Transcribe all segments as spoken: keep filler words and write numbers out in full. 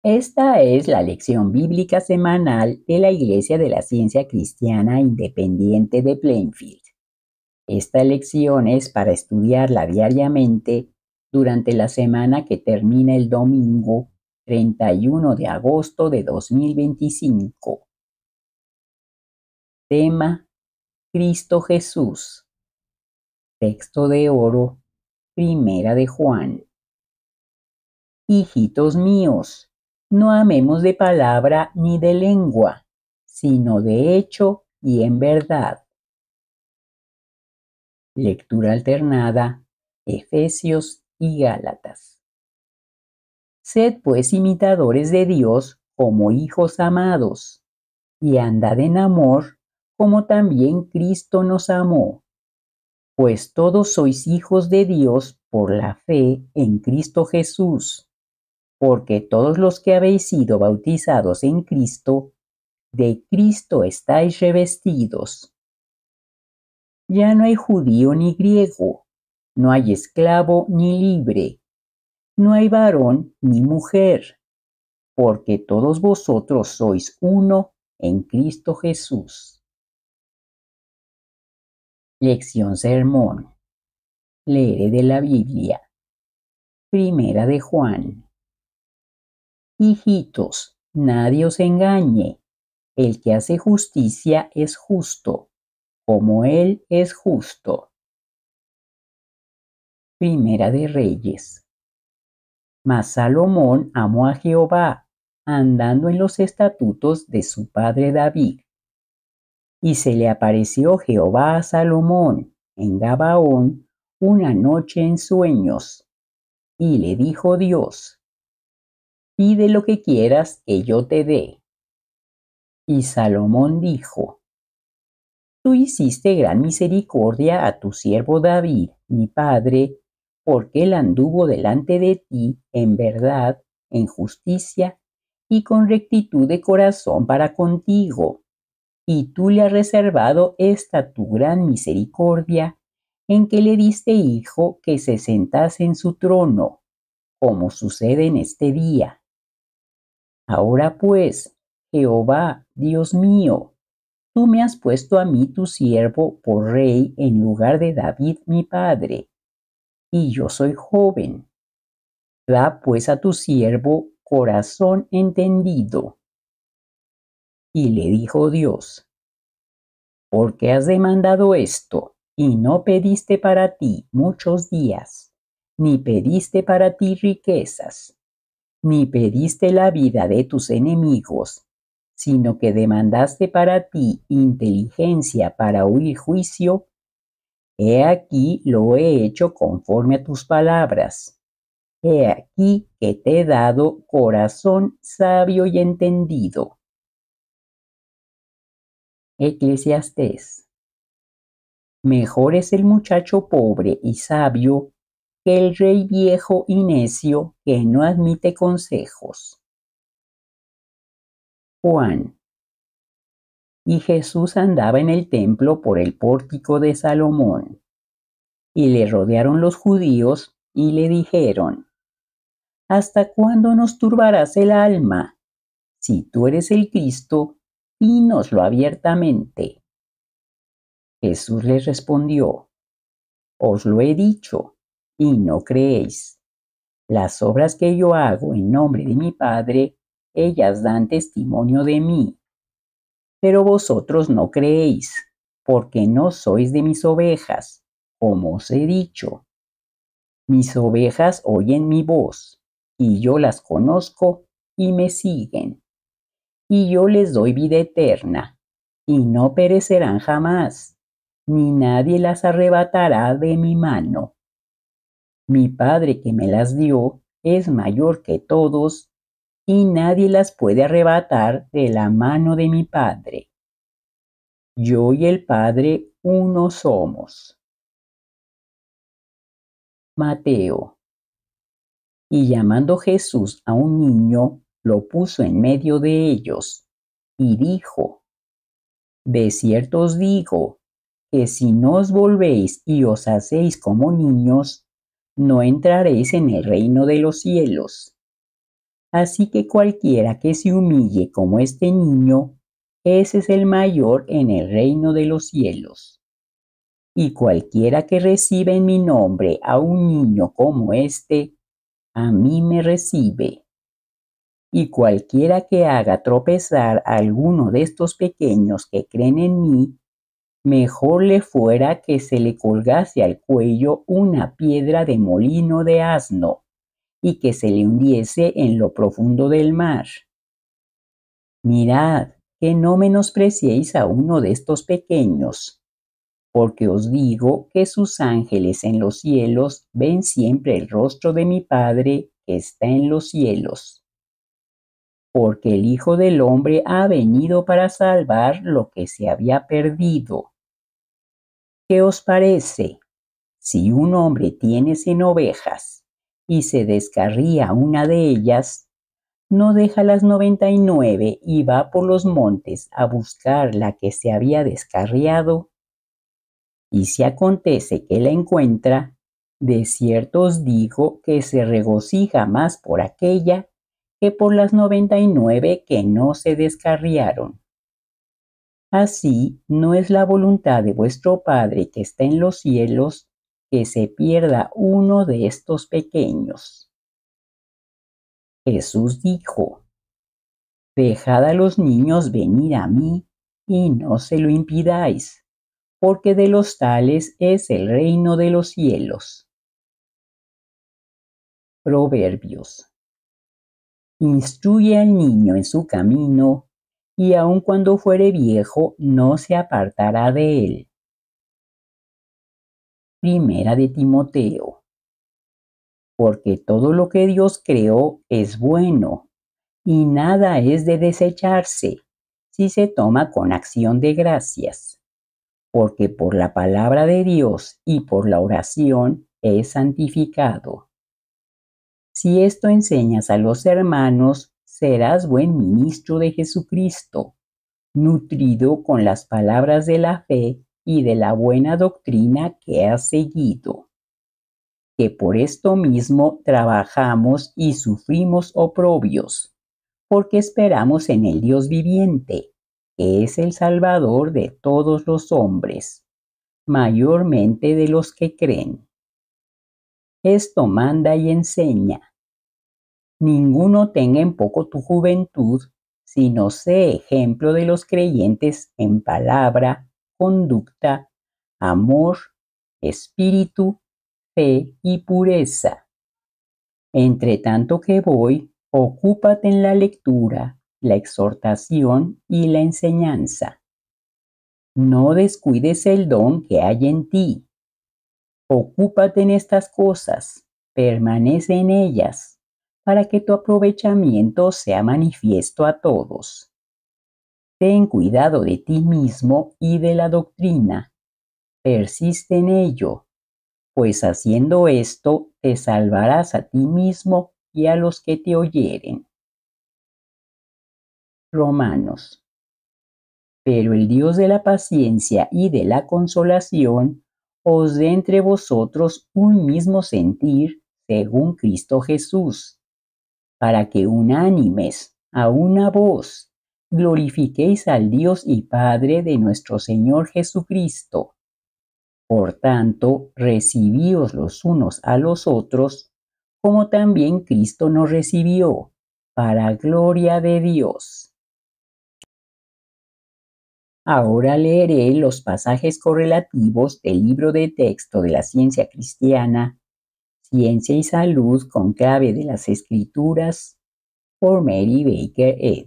Esta es la lección bíblica semanal de la Iglesia de la Ciencia Cristiana Independiente de Plainfield. Esta lección es para estudiarla diariamente durante la semana que termina el domingo treinta y uno de agosto de dos mil veinticinco. Tema: Cristo Jesús. Texto de oro, Primera de Juan. Hijitos míos, no amemos de palabra ni de lengua, sino de hecho y en verdad. Lectura alternada, Efesios y Gálatas. Sed pues imitadores de Dios como hijos amados, y andad en amor como también Cristo nos amó. Pues todos sois hijos de Dios por la fe en Cristo Jesús, porque todos los que habéis sido bautizados en Cristo, de Cristo estáis revestidos. Ya no hay judío ni griego, no hay esclavo ni libre, no hay varón ni mujer, porque todos vosotros sois uno en Cristo Jesús. Lección sermón. Leeré de la Biblia. Primera de Juan. Hijitos, nadie os engañe. El que hace justicia es justo, como Él es justo. Primera de Reyes. Mas Salomón amó a Jehová, andando en los estatutos de su padre David. Y se le apareció Jehová a Salomón en Gabaón una noche en sueños. Y le dijo Dios: pide lo que quieras que yo te dé. Y Salomón dijo: Tú hiciste gran misericordia a tu siervo David, mi padre, porque él anduvo delante de ti en verdad, en justicia y con rectitud de corazón para contigo. Y tú le has reservado esta tu gran misericordia, en que le diste hijo que se sentase en su trono, como sucede en este día. Ahora pues, Jehová, Dios mío, tú me has puesto a mí tu siervo por rey en lugar de David mi padre, y yo soy joven. Da pues a tu siervo corazón entendido. Y le dijo Dios: ¿por qué has demandado esto, y no pediste para ti muchos días, ni pediste para ti riquezas, ni pediste la vida de tus enemigos, sino que demandaste para ti inteligencia para oír juicio? He aquí lo he hecho conforme a tus palabras. He aquí que te he dado corazón sabio y entendido. Eclesiastés. Mejor es el muchacho pobre y sabio que el rey viejo y necio que no admite consejos. Juan. Y Jesús andaba en el templo por el pórtico de Salomón. Y le rodearon los judíos y le dijeron: ¿hasta cuándo nos turbarás el alma? Si tú eres el Cristo, dínoslo abiertamente. Jesús les respondió: os lo he dicho, y no creéis. Las obras que yo hago en nombre de mi Padre, ellas dan testimonio de mí. Pero vosotros no creéis, porque no sois de mis ovejas, como os he dicho. Mis ovejas oyen mi voz, y yo las conozco, y me siguen. Y yo les doy vida eterna, y no perecerán jamás, ni nadie las arrebatará de mi mano. Mi Padre que me las dio es mayor que todos, y nadie las puede arrebatar de la mano de mi Padre. Yo y el Padre uno somos. Mateo. Y llamando Jesús a un niño, lo puso en medio de ellos, y dijo: de cierto os digo, que si no os volvéis y os hacéis como niños, no entraréis en el reino de los cielos. Así que cualquiera que se humille como este niño, ese es el mayor en el reino de los cielos. Y cualquiera que recibe en mi nombre a un niño como este, a mí me recibe. Y cualquiera que haga tropezar a alguno de estos pequeños que creen en mí, mejor le fuera que se le colgase al cuello una piedra de molino de asno y que se le hundiese en lo profundo del mar. Mirad, que no menospreciéis a uno de estos pequeños, porque os digo que sus ángeles en los cielos ven siempre el rostro de mi Padre que está en los cielos. Porque el Hijo del Hombre ha venido para salvar lo que se había perdido. ¿Qué os parece? Si un hombre tiene cien ovejas y se descarría una de ellas, ¿no deja las noventa y nueve y va por los montes a buscar la que se había descarriado? Y si acontece que la encuentra, de cierto os digo que se regocija más por aquella que por las noventa y nueve que no se descarriaron. Así no es la voluntad de vuestro Padre que está en los cielos que se pierda uno de estos pequeños. Jesús dijo: Dejad a los niños venir a mí y no se lo impidáis, porque de los tales es el reino de los cielos. Proverbios. Instruye al niño en su camino, y aun cuando fuere viejo no se apartará de él. Primera de Timoteo. Porque todo lo que Dios creó es bueno, y nada es de desecharse, si se toma con acción de gracias, porque por la palabra de Dios y por la oración es santificado. Si esto enseñas a los hermanos, serás buen ministro de Jesucristo, nutrido con las palabras de la fe y de la buena doctrina que has seguido. Que por esto mismo trabajamos y sufrimos oprobios, porque esperamos en el Dios viviente, que es el Salvador de todos los hombres, mayormente de los que creen. Esto manda y enseña. Ninguno tenga en poco tu juventud, sino sé ejemplo de los creyentes en palabra, conducta, amor, espíritu, fe y pureza. Entre tanto que voy, ocúpate en la lectura, la exhortación y la enseñanza. No descuides el don que hay en ti. Ocúpate en estas cosas, permanece en ellas, para que tu aprovechamiento sea manifiesto a todos. Ten cuidado de ti mismo y de la doctrina. Persiste en ello, pues haciendo esto te salvarás a ti mismo y a los que te oyeren. Romanos. Pero el Dios de la paciencia y de la consolación os dé entre vosotros un mismo sentir según Cristo Jesús, para que unánimes a una voz glorifiquéis al Dios y Padre de nuestro Señor Jesucristo. Por tanto, recibíos los unos a los otros, como también Cristo nos recibió, para gloria de Dios. Ahora leeré los pasajes correlativos del libro de texto de la ciencia cristiana, Ciencia y Salud con clave de las Escrituras, por Mary Baker Eddy.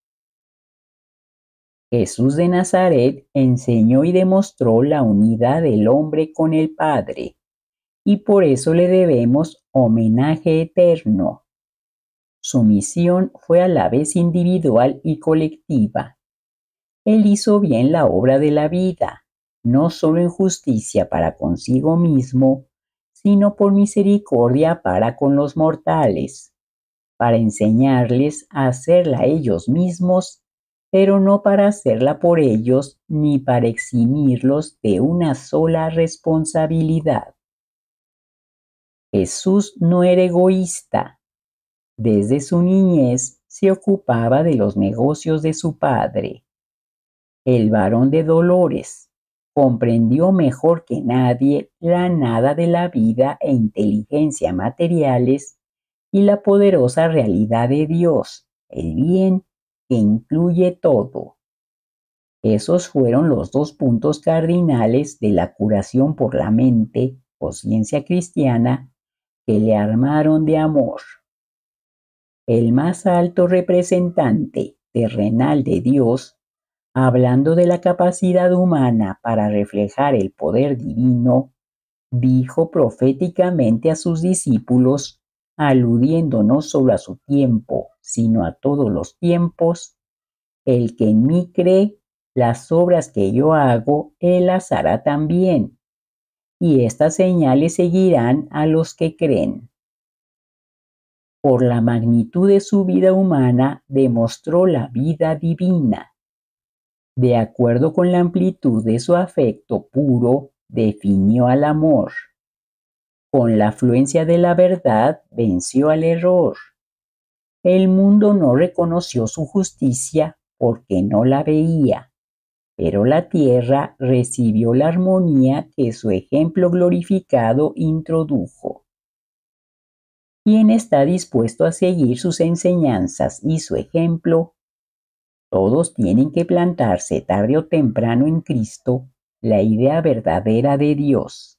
Jesús de Nazaret enseñó y demostró la unidad del hombre con el Padre, y por eso le debemos homenaje eterno. Su misión fue a la vez individual y colectiva. Él hizo bien la obra de la vida, no solo en justicia para consigo mismo, sino por misericordia para con los mortales, para enseñarles a hacerla ellos mismos, pero no para hacerla por ellos ni para eximirlos de una sola responsabilidad. Jesús no era egoísta. Desde su niñez se ocupaba de los negocios de su padre. El varón de Dolores comprendió mejor que nadie la nada de la vida e inteligencia materiales y la poderosa realidad de Dios, el bien que incluye todo. Esos fueron los dos puntos cardinales de la curación por la mente o ciencia cristiana que le armaron de amor. El más alto representante terrenal de Dios, hablando de la capacidad humana para reflejar el poder divino, dijo proféticamente a sus discípulos, aludiendo no solo a su tiempo, sino a todos los tiempos: el que en mí cree, las obras que yo hago, él las hará también, y estas señales seguirán a los que creen. Por la magnitud de su vida humana, demostró la vida divina. De acuerdo con la amplitud de su afecto puro, definió al amor. Con la afluencia de la verdad, venció al error. El mundo no reconoció su justicia porque no la veía, pero la tierra recibió la armonía que su ejemplo glorificado introdujo. ¿Quién está dispuesto a seguir sus enseñanzas y su ejemplo? Todos tienen que plantarse tarde o temprano en Cristo, la idea verdadera de Dios.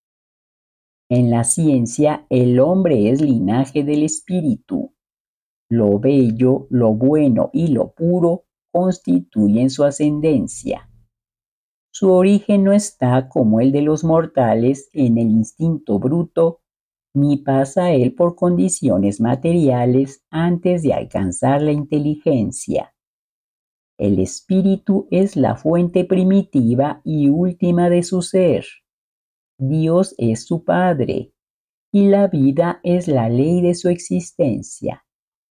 En la ciencia, el hombre es linaje del espíritu. Lo bello, lo bueno y lo puro constituyen su ascendencia. Su origen no está, como el de los mortales, en el instinto bruto, ni pasa él por condiciones materiales antes de alcanzar la inteligencia. El espíritu es la fuente primitiva y última de su ser. Dios es su Padre, y la vida es la ley de su existencia.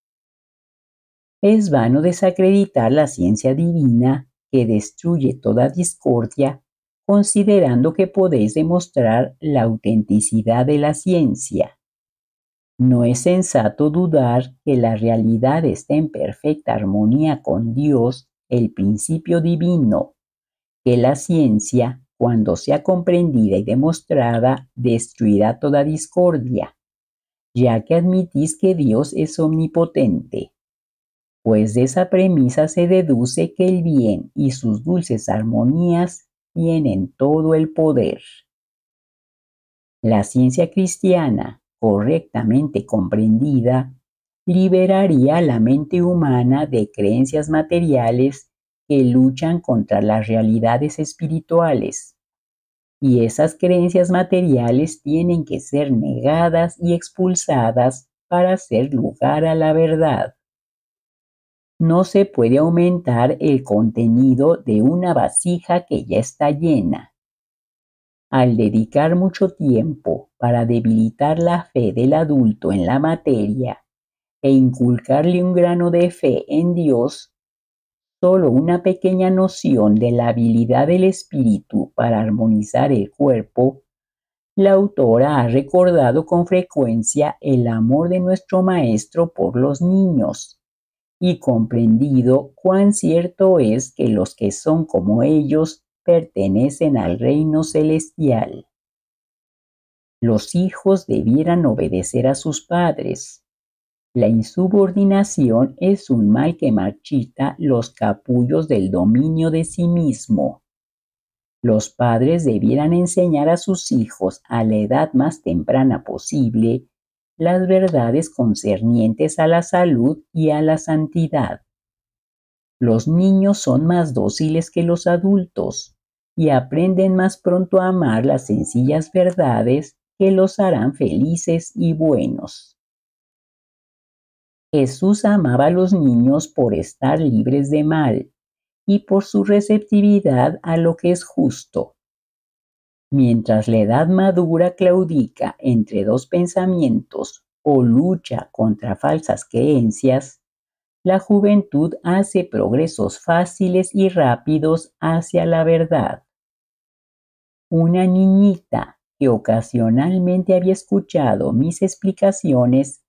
Es vano desacreditar la ciencia divina que destruye toda discordia, considerando que podéis demostrar la autenticidad de la ciencia. No es sensato dudar que la realidad está en perfecta armonía con Dios, el principio divino, que la ciencia, cuando sea comprendida y demostrada, destruirá toda discordia, ya que admitís que Dios es omnipotente. Pues de esa premisa se deduce que el bien y sus dulces armonías tienen todo el poder. La ciencia cristiana, correctamente comprendida, liberaría a la mente humana de creencias materiales que luchan contra las realidades espirituales. Y esas creencias materiales tienen que ser negadas y expulsadas para hacer lugar a la verdad. No se puede aumentar el contenido de una vasija que ya está llena. Al dedicar mucho tiempo para debilitar la fe del adulto en la materia e inculcarle un grano de fe en Dios, solo una pequeña noción de la habilidad del espíritu para armonizar el cuerpo, la autora ha recordado con frecuencia el amor de nuestro Maestro por los niños, y comprendido cuán cierto es que los que son como ellos pertenecen al reino celestial. Los hijos debieran obedecer a sus padres. La insubordinación es un mal que marchita los capullos del dominio de sí mismo. Los padres debieran enseñar a sus hijos a la edad más temprana posible las verdades concernientes a la salud y a la santidad. Los niños son más dóciles que los adultos y aprenden más pronto a amar las sencillas verdades que los harán felices y buenos. Jesús amaba a los niños por estar libres de mal y por su receptividad a lo que es justo. Mientras la edad madura claudica entre dos pensamientos o lucha contra falsas creencias, la juventud hace progresos fáciles y rápidos hacia la verdad. Una niñita que ocasionalmente había escuchado mis explicaciones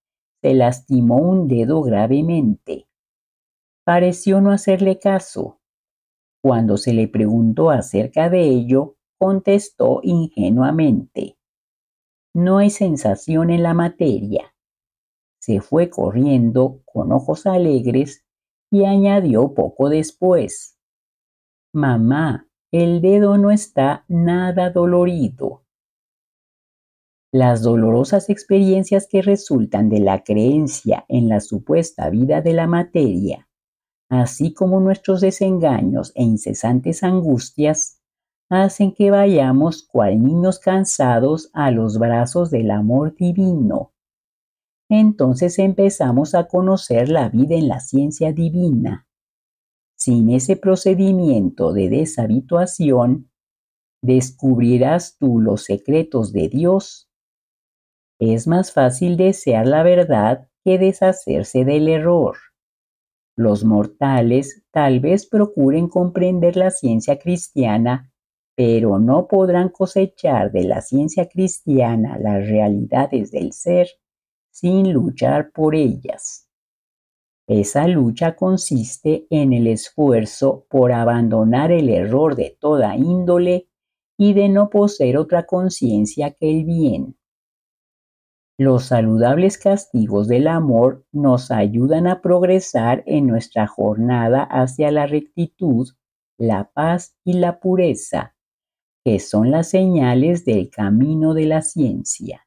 se lastimó un dedo gravemente. Pareció no hacerle caso. Cuando se le preguntó acerca de ello, contestó ingenuamente: no hay sensación en la materia. Se fue corriendo con ojos alegres y añadió poco después: mamá, el dedo no está nada dolorido. Las dolorosas experiencias que resultan de la creencia en la supuesta vida de la materia, así como nuestros desengaños e incesantes angustias, hacen que vayamos cual niños cansados a los brazos del amor divino. Entonces empezamos a conocer la vida en la ciencia divina. Sin ese procedimiento de deshabituación, ¿descubrirás tú los secretos de Dios? Es más fácil desear la verdad que deshacerse del error. Los mortales tal vez procuren comprender la ciencia cristiana, pero no podrán cosechar de la ciencia cristiana las realidades del ser sin luchar por ellas. Esa lucha consiste en el esfuerzo por abandonar el error de toda índole y de no poseer otra conciencia que el bien. Los saludables castigos del amor nos ayudan a progresar en nuestra jornada hacia la rectitud, la paz y la pureza, que son las señales del camino de la ciencia.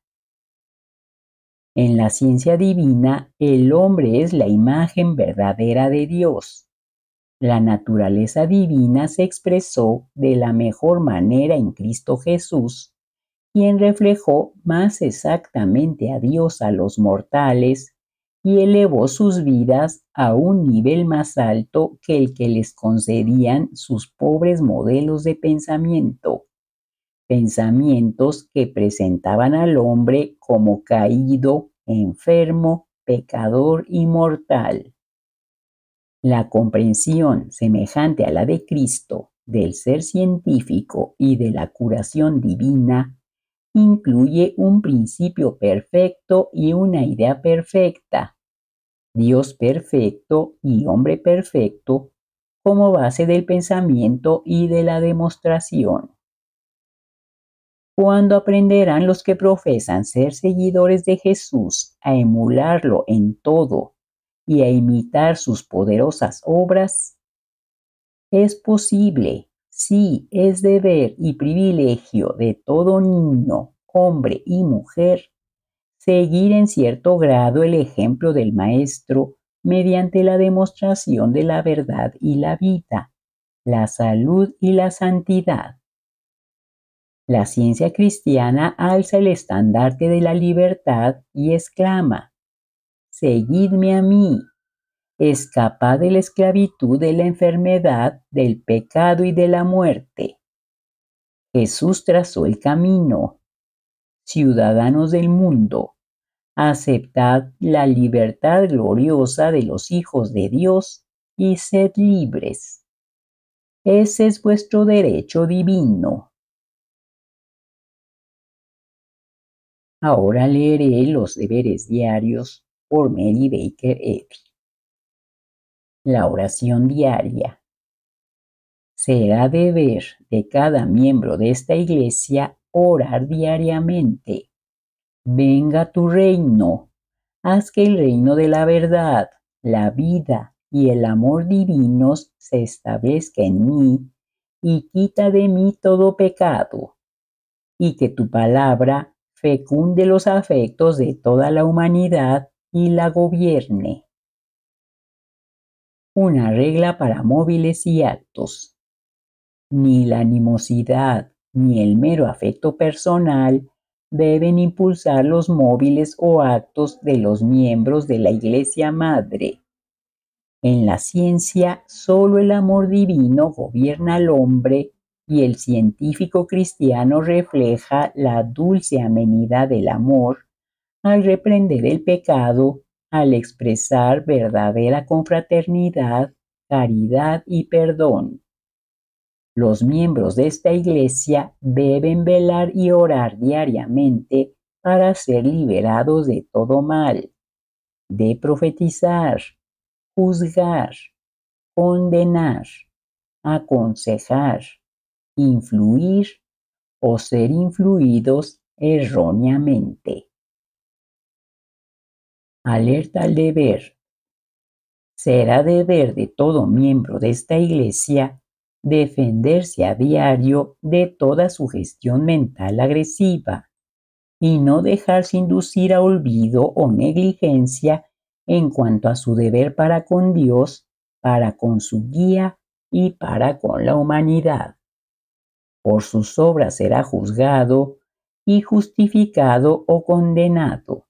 En la ciencia divina, el hombre es la imagen verdadera de Dios. La naturaleza divina se expresó de la mejor manera en Cristo Jesús, quien reflejó más exactamente a Dios a los mortales y elevó sus vidas a un nivel más alto que el que les concedían sus pobres modelos de pensamiento, pensamientos que presentaban al hombre como caído, enfermo, pecador y mortal. La comprensión semejante a la de Cristo del ser científico y de la curación divina incluye un principio perfecto y una idea perfecta, Dios perfecto y hombre perfecto, como base del pensamiento y de la demostración. ¿Cuándo aprenderán los que profesan ser seguidores de Jesús a emularlo en todo y a imitar sus poderosas obras? Es posible. Sí, es deber y privilegio de todo niño, hombre y mujer seguir en cierto grado el ejemplo del Maestro mediante la demostración de la verdad y la vida, la salud y la santidad. La ciencia cristiana alza el estandarte de la libertad y exclama: «Seguidme a mí». Escapad de la esclavitud, de la enfermedad, del pecado y de la muerte. Jesús trazó el camino. Ciudadanos del mundo, aceptad la libertad gloriosa de los hijos de Dios y sed libres. Ese es vuestro derecho divino. Ahora leeré los deberes diarios por Mary Baker Eddy. La oración diaria. Será deber de cada miembro de esta iglesia orar diariamente. Venga tu reino, haz que el reino de la verdad, la vida y el amor divinos se establezca en mí y quita de mí todo pecado, y que tu palabra fecunde los afectos de toda la humanidad y la gobierne. Una regla para móviles y actos. Ni la animosidad ni el mero afecto personal deben impulsar los móviles o actos de los miembros de la Iglesia Madre. En la ciencia, solo el amor divino gobierna al hombre y el científico cristiano refleja la dulce amenidad del amor al reprender el pecado, al expresar verdadera confraternidad, caridad y perdón. Los miembros de esta iglesia deben velar y orar diariamente para ser liberados de todo mal. de profetizar, juzgar, condenar, aconsejar, influir o ser influidos erróneamente. Alerta al deber. Será deber de todo miembro de esta Iglesia defenderse a diario de toda sugestión mental agresiva y no dejarse inducir a olvido o negligencia en cuanto a su deber para con Dios, para con su guía y para con la humanidad. Por sus obras será juzgado y justificado o condenado.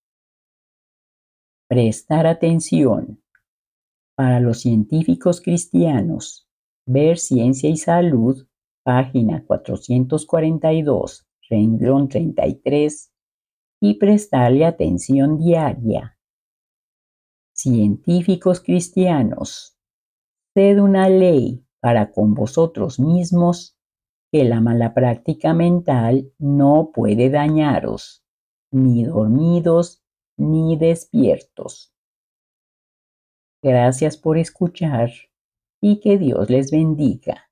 Prestar atención. Para los científicos cristianos, ver Ciencia y Salud, página cuatrocientos cuarenta y dos, renglón treinta y tres, y prestarle atención diaria. Científicos cristianos, sed una ley para con vosotros mismos, que la mala práctica mental no puede dañaros, ni dormidos ni despiertos. Gracias por escuchar y que Dios les bendiga.